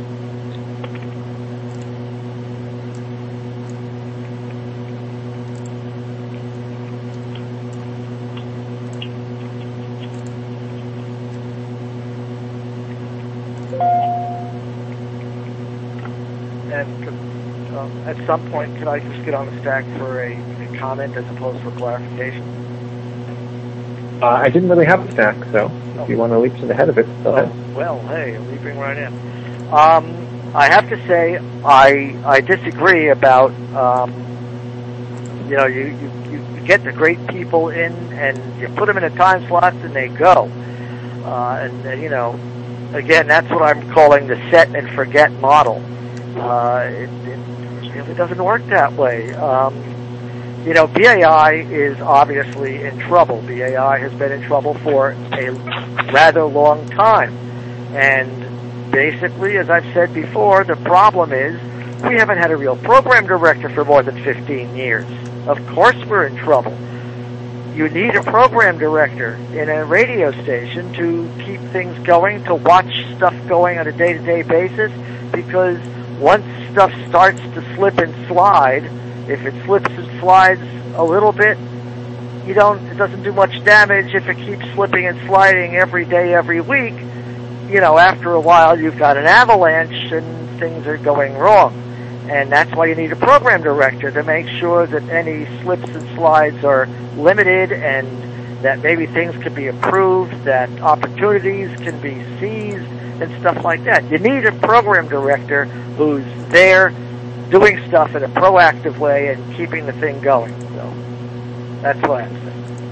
And uh, at some point, could I just get on the stack for a, a comment as opposed to clarification? Uh, I didn't really have a stack, so oh. if you want to leap to the head of it, go ahead. Oh, well, hey, leaping right in. Um, I have to say, I I disagree about, um, you know, you, you, you get the great people in and you put them in a time slot and they go. Uh, and, uh, you know, again, that's what I'm calling the set and forget model. Uh, it, it really doesn't work that way. Um, you know, B A I is obviously in trouble. B A I has been in trouble for a rather long time. And basically, as I've said before, the problem is we haven't had a real program director for more than fifteen years. Of course we're in trouble. You need a program director in a radio station to keep things going, to watch stuff going on a day-to-day basis, because once stuff starts to slip and slide, if it slips and slides a little bit, you don't, it doesn't do much damage. If it keeps slipping and sliding every day, every week, you know, after a while you've got an avalanche and things are going wrong. And that's why you need a program director, to make sure that any slips and slides are limited and that maybe things can be improved, that opportunities can be seized and stuff like that. You need a program director who's there doing stuff in a proactive way and keeping the thing going. So that's what I have to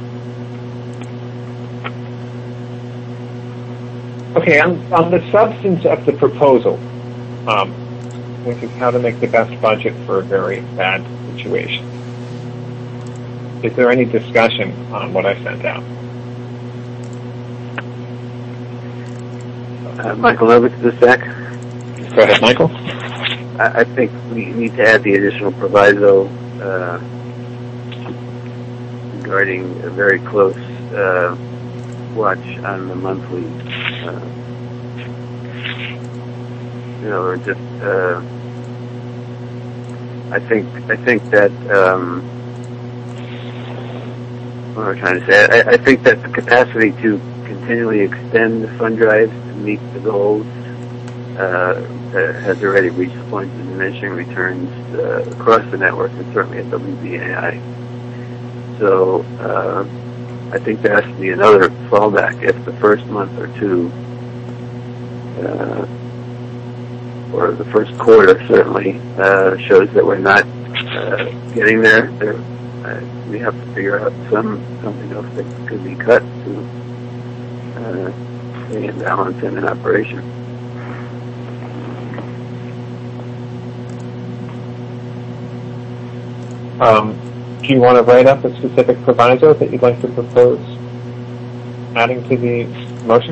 say. Okay, on, on the substance of the proposal, um, which is how to make the best budget for a very bad situation, is there any discussion on what I sent out? Uh, Michael, over to the stack. Go ahead, Michael. I, I think we need to add the additional proviso uh, regarding a very close uh, watch on the monthly, uh, you know, or just. Uh, I think I think that um, what am I trying to say? I, I think that the capacity to continually extend the fund drives to meet the goals uh, has already reached the point of diminishing returns uh, across the network, and certainly at W B A I. So uh, I think there has to be another fallback if the first month or two, uh, or the first quarter certainly, uh, shows that we're not uh, getting there. there uh, we have to figure out some something else that could be cut to uh, stay in balance in an operation. Um, do you want to write up a specific proviso that you'd like to propose adding to the motion?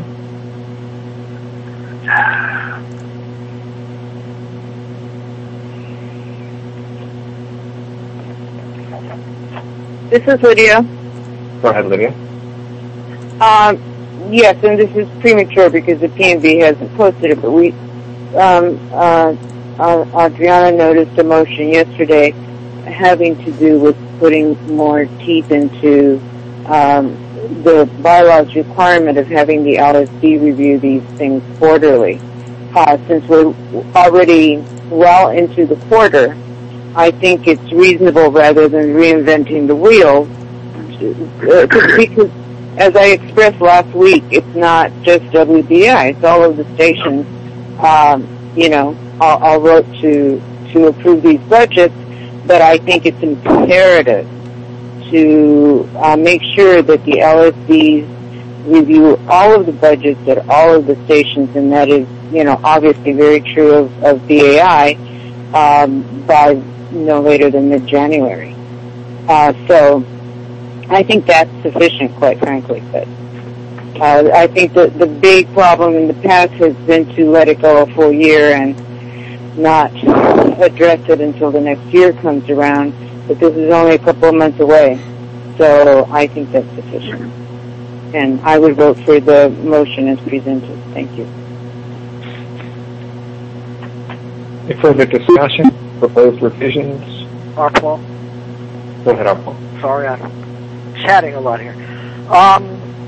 This is Lydia. Go ahead, Lydia. Um, yes, and this is premature because the P N B hasn't posted it, but we, um, uh, uh, Adriana noticed a motion yesterday having to do with putting more teeth into um, the bylaws requirement of having the L S D review these things quarterly. Uh, since we're already well into the quarter, I think it's reasonable, rather than reinventing the wheel, uh, because as I expressed last week, it's not just W B I, it's all of the stations, um, you know, all, all wrote to, to approve these budgets, but I think it's imperative to uh, make sure that the L S Ds review all of the budgets at all of the stations, and that is, you know, obviously very true of, of B A I, um, by no later than mid-January. Uh, so I think that's sufficient, quite frankly. But uh, I think that the big problem in the past has been to let it go a full year and not address it until the next year comes around. but this is only a couple of months away. So I think that's sufficient. And I would vote for the motion as presented. Thank you. Any further discussion? Proposed revisions? Arpaul? Go ahead, Arpaul. Sorry, I'm chatting a lot here. Um,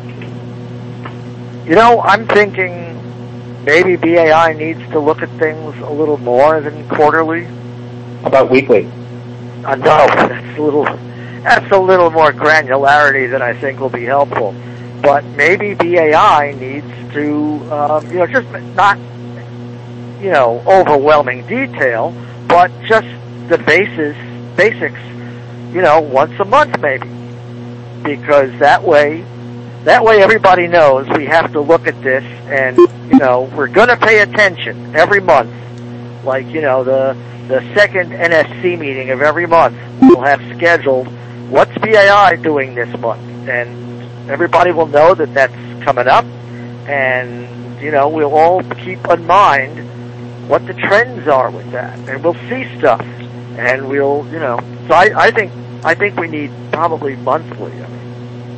you know, I'm thinking maybe B A I needs to look at things a little more than quarterly. How about weekly? Uh, no, that's a little, that's a little more granularity that I think will be helpful. But maybe B A I needs to, um, you know, just not, you know, overwhelming detail, but just the basis, basics, you know, once a month maybe. Because that way, that way everybody knows we have to look at this and, you know, we're going to pay attention every month. Like, you know, the the second N S C meeting of every month, we'll have scheduled, what's B A I doing this month? And everybody will know that that's coming up. And, you know, we'll all keep in mind what the trends are with that. And we'll see stuff. And we'll, you know, so I, I think I think we need probably monthly. I mean,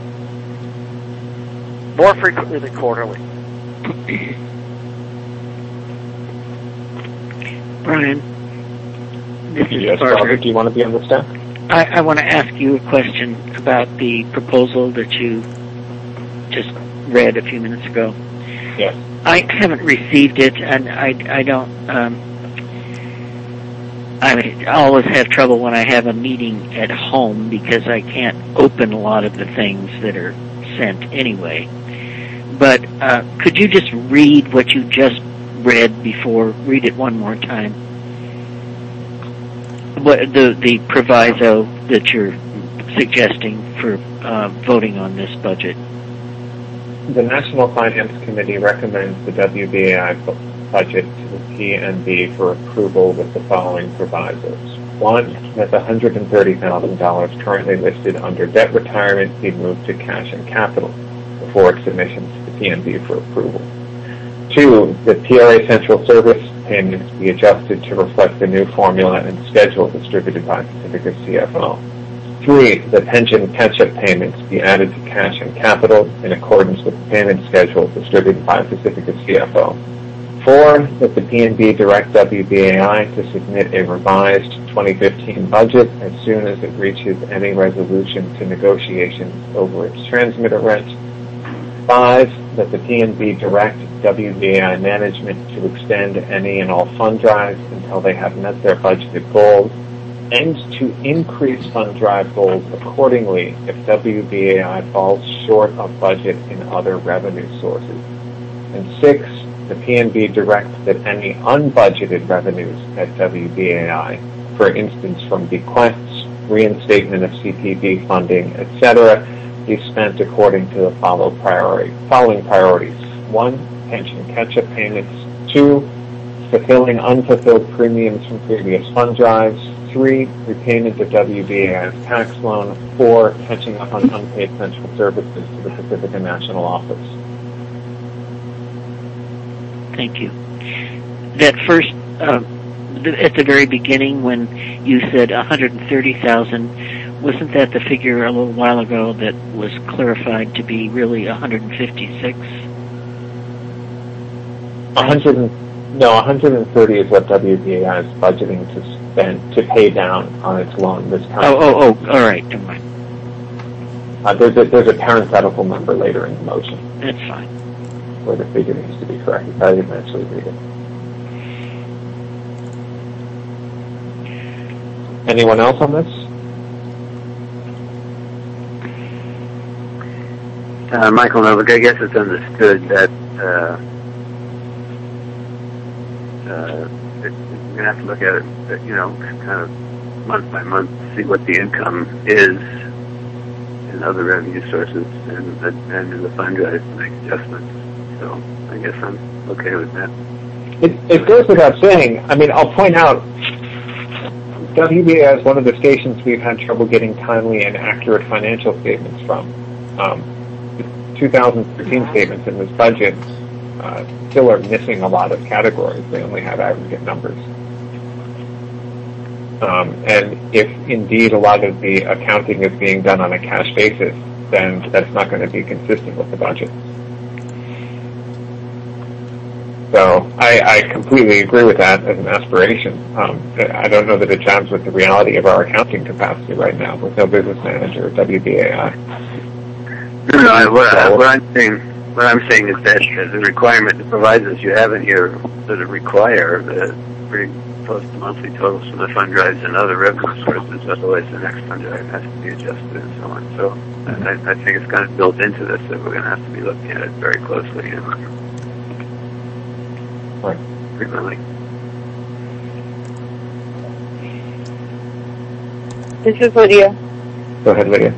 more frequently than quarterly. Brian, this is Yes, Parker. Robert, do you want to be on the staff? I, I want to ask you a question about the proposal that you just read a few minutes ago. Yes. I haven't received it, and I, I don't. Um, I always have trouble when I have a meeting at home because I can't open a lot of the things that are sent anyway. But uh, could you just read what you just read before? Read it one more time. What the the proviso that you're suggesting for uh, voting on this budget? The National Finance Committee recommends the W B A I budget to the P N B for approval with the following provisos. One, that the one hundred thirty thousand dollars currently listed under debt retirement be moved to cash and capital before its submission to the P N B for approval. Two, that P R A Central Service payments be adjusted to reflect the new formula and schedule distributed by Pacifica C F O. Three, the pension catch-up payments be added to cash and capital in accordance with the payment schedule distributed by Pacifica C F O. Four, that the P N B direct W B A I to submit a revised twenty fifteen budget as soon as it reaches any resolution to negotiations over its transmitter rent. Five, that the P N B direct W B A I management to extend any and all fund drives until they have met their budgeted goals, and to increase fund drive goals accordingly if W B A I falls short of budget in other revenue sources. And six, the P N B directs that any unbudgeted revenues at W B A I, for instance from bequests, reinstatement of C P B funding, et cetera, be spent according to the follow priority, following priorities. One, pension catch-up payments. Two, fulfilling unfulfilled premiums from previous fund drives. Three, repayment of W B A I's tax loan. Four, catching up on unpaid central services to the Pacifica National Office. Thank you. That first, uh, th- at the very beginning when you said one hundred thirty thousand dollars, wasn't that the figure a little while ago that was clarified to be really one hundred fifty-six? one hundred, no, one hundred thirty is what W B A I is budgeting to spend to pay down on its loan this time. Oh, oh, oh, all right, never mind. Uh, there's a there's a parenthetical number later in the motion. That's fine. Where the figure needs to be corrected. I didn't actually read it. Anyone else on this? Uh, Michael Novak, I guess it's understood that uh, uh, it, you're going to have to look at it, you know, kind of month by month, see what the income is in other revenue sources and, and in the fund drive to make adjustments. So I guess I'm okay with that. It, it goes without saying. I mean, I'll point out, W B A I is one of the stations we've had trouble getting timely and accurate financial statements from. Um, the two thousand thirteen statements in this budget uh, still are missing a lot of categories. They only have aggregate numbers. Um, and if indeed a lot of the accounting is being done on a cash basis, then that's not going to be consistent with the budget. So I, I completely agree with that as an aspiration. Um, I don't know that it jives with the reality of our accounting capacity right now with no business manager at W B A I. No, no, what, I, what I'm saying, what I'm saying is that the requirement, the provisos you have in here sort of require the pretty close to monthly totals from the fund drives and other revenue sources, otherwise the next fund drive has to be adjusted and so on. So I, I think it's kind of built into this that we're going to have to be looking at it very closely and right. frequently. This is Lydia. Go ahead, Lydia.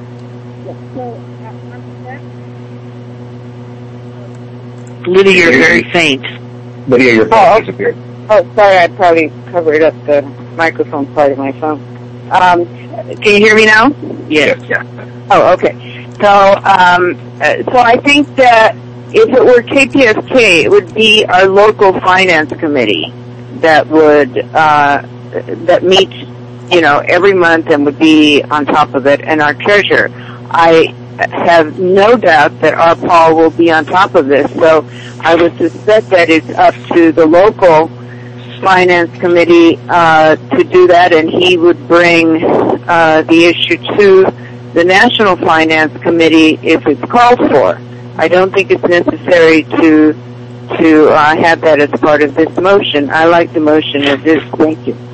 Lydia, you're very faint. Lydia, your phone Oh, disappeared. Oh, sorry, I probably covered up the microphone part of my phone. Um, can you hear me now? Yes. Yeah. Oh, okay. So, um, uh, so I think that if it were K P S K, it would be our local finance committee that would uh, that meets, you know, every month and would be on top of it, and our treasurer. I have no doubt that our Paul will be on top of this. So I would suspect that it's up to the local finance committee uh, to do that, and he would bring uh, the issue to the National Finance Committee if it's called for. I don't think it's necessary to to uh, have that as part of this motion. I like the motion as is. Thank you.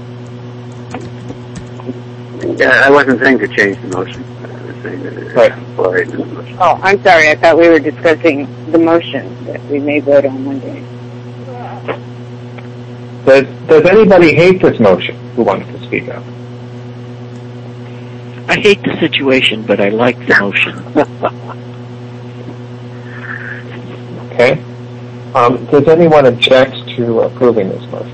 Yeah, I wasn't saying to change the motion. I was saying that it's Right. right in the motion. Oh, I'm sorry. I thought we were discussing the motion that we may vote on Monday. Does, does anybody hate this motion who wants to speak up? I hate the situation, but I like the motion. Okay. Um, does anyone object to approving this motion?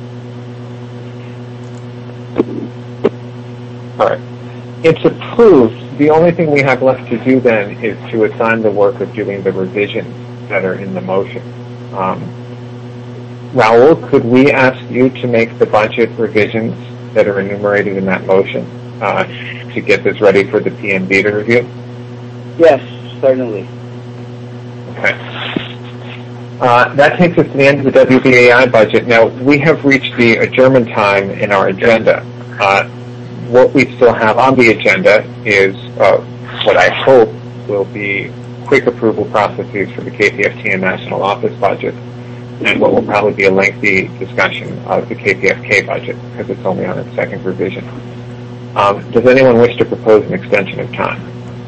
All right. It's approved. The only thing we have left to do then is to assign the work of doing the revisions that are in the motion. Um, Raul, could we ask you to make the budget revisions that are enumerated in that motion uh, to get this ready for the P M B to review? Yes, certainly. Okay. Uh, that takes us to the end of the W B A I budget. Now, we have reached the adjournment time in our agenda. Uh, what we still have on the agenda is uh, what I hope will be quick approval processes for the K P F T and National Office budget, and what will probably be a lengthy discussion of the K P F K budget because it's only on its second revision. Um, does anyone wish to propose an extension of time?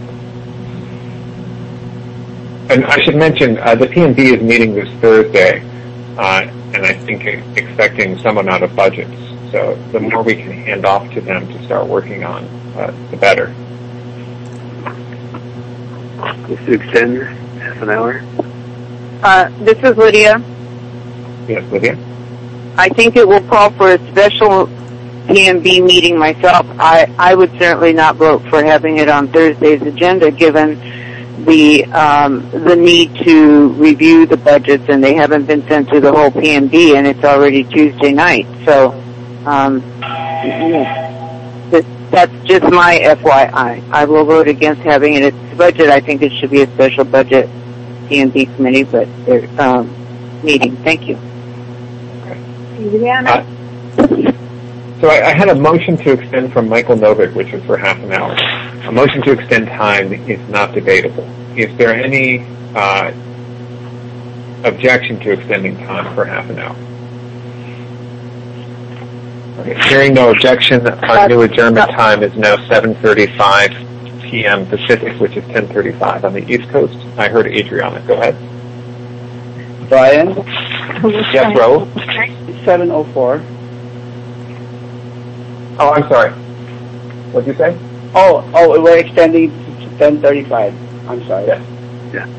And I should mention, uh, the P M B is meeting this Thursday, uh, and I think expecting some amount of budgets. So the more we can hand off to them to start working on, uh, the better. Just to extend half an hour. Uh, this is Lydia. Yes, Lydia? I think it will call for a special P M B meeting myself. I, I would certainly not vote for having it on Thursday's agenda given the um, the need to review the budgets, and they haven't been sent to the whole P M B, and it's already Tuesday night. So um, that's just my F Y I. I will vote against having it. It's budget. I think it should be a special budget P M B committee, but um, meeting. Thank you. Uh, so I, I had a motion to extend from Michael Novick, which is for half an hour. A motion to extend time is not debatable. Is there any uh, objection to extending time for half an hour? Okay, hearing no objection, our new adjournment time is now seven thirty-five p m Pacific, which is ten thirty-five on the East Coast. I heard Adriana. Go ahead. Brian? Yes, Raul? seven oh four. Oh, I'm sorry. What did you say? Oh, oh, we're extending to ten thirty-five. I'm sorry. Yes. Yeah.